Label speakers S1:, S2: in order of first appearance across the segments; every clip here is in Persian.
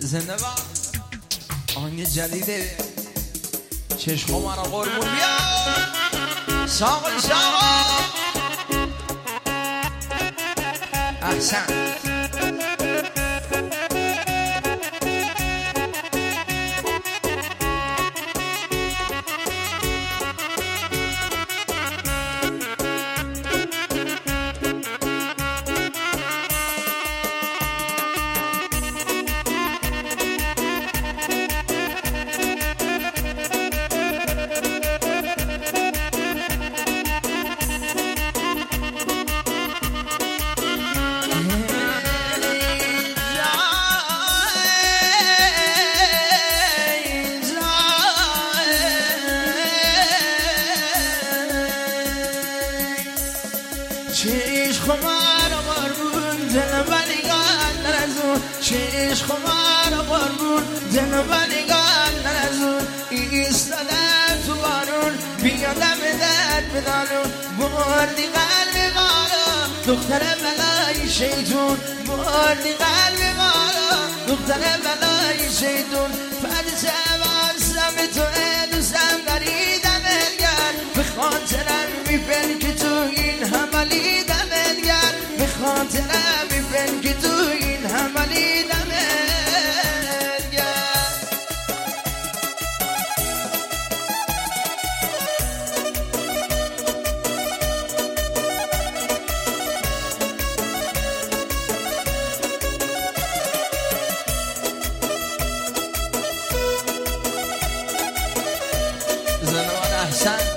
S1: زنده با آهنگ جدیده چشم من رو قربون بیا ساقل ساقل احسن چیش خمار قربون دل بلیگان نرزون چیش خمار قربون دل بلیگان نرزون ایستادم تو بارون بیادم درد بدانون بردی قلب مارا دختر بلای شیطون بردی قلب مارا دختر بلای شیطون فرزه واسم تو دوستم داریدم الگر به خاطرم میفن که تو این حملی دمدگر به خاطرم میفن که تو این حملی دمدگر زنوان احسن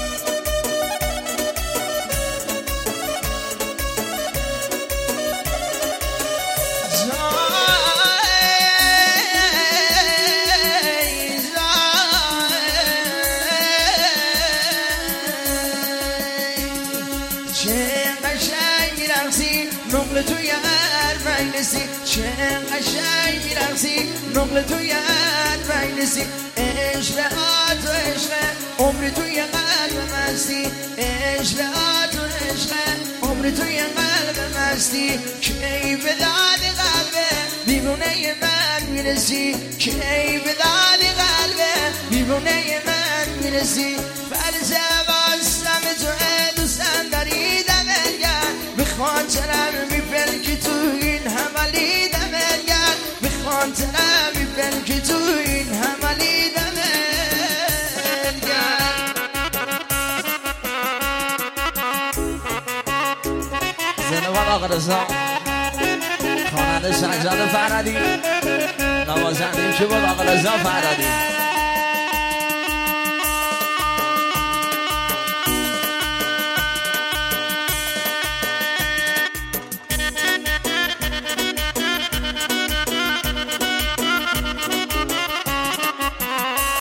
S1: نقل توی هر مجلسی چه قشنگ میرقصی نقل توی هر مجلسی عشق آت و عشق عمر توی قلب مستی عشق آت و عشق عمر توی قلب مستی کی به داد قلبه دیوونه من میرسی کی به داد قلبه دیوونه من میرسی فرزه واسم تو دوستم داری دمرگر به خاطرم میفل که تو این حملی دمرگر به خاطرم میفل که تو این حملی دمرگر زنوان آقا رضا خواننده سجاد فرهادی نوازنده که بود آقا رضا فرهادی